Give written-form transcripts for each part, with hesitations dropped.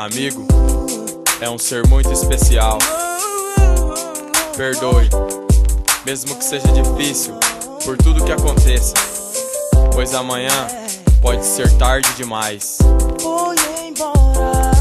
Amigo é um ser muito especial. Perdoe, mesmo que seja difícil, por tudo que aconteça, pois amanhã pode ser tarde demais. Foi embora.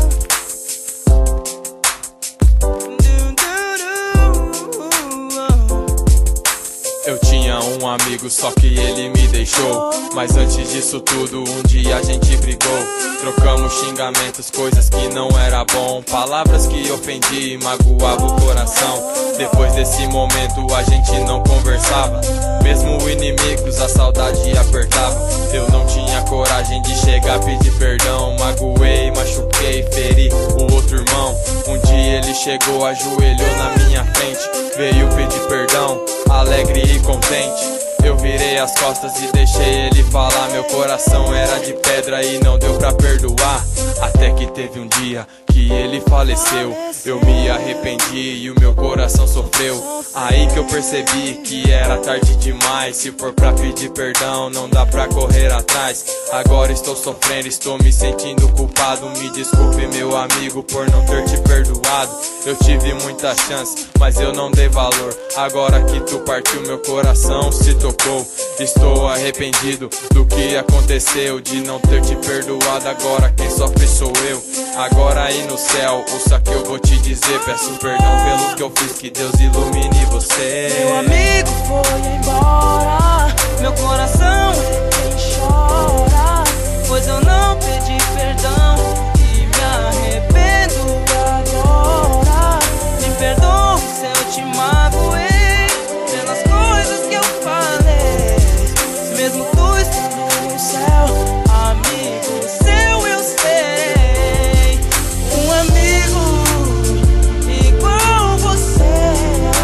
Eu tinha um amigo, só que ele me deixou. Mas antes disso tudo, um dia a gente brigou. Trocamos xingamentos, coisas que não era bom, palavras que ofendi e magoava o coração. Depois desse momento a gente não conversava, mesmo inimigos a saudade apertava. Eu não tinha coragem de chegar, pedir perdão. Magoei, machuquei, feri o outro irmão. Um dia ele chegou, ajoelhou na minha frente, veio pedir perdão, alegre e contente. Eu virei as costas e deixei ele falar. Meu coração era de pedra e não deu pra perdoar. Até que teve um dia que ele faleceu. Eu me arrependi e o meu coração sofreu. Aí que eu percebi que era tarde demais. Se for pra pedir perdão, não dá pra correr atrás. Agora estou sofrendo, estou me sentindo culpado. Me desculpe, meu amigo, por não ter te perdoado. Eu tive muita chance, mas eu não dei valor. Agora que tu partiu, meu coração se tocou. Estou arrependido do que aconteceu, de não ter te perdoado. Agora quem sofre sou eu. Agora aí no céu, ouça que eu vou te dizer. Peço perdão pelo que eu fiz, que Deus ilumine você. Meu amigo foi embora, meu coração é quem chora, pois eu não pedi perdão e me arrependo agora. Me perdoe se eu te magoei pelas coisas que eu falei. Mesmo tu estando no céu, amigo seu eu serei. Um amigo igual você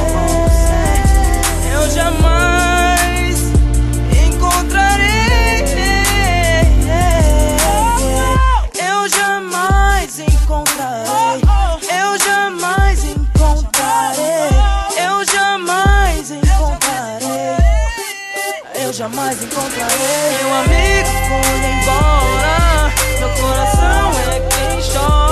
eu jamais encontrarei. Eu jamais encontrarei. Eu jamais encontrarei. Eu jamais encontrarei. Eu jamais encontrarei. Meu amigo foi embora, meu coração é quem chora.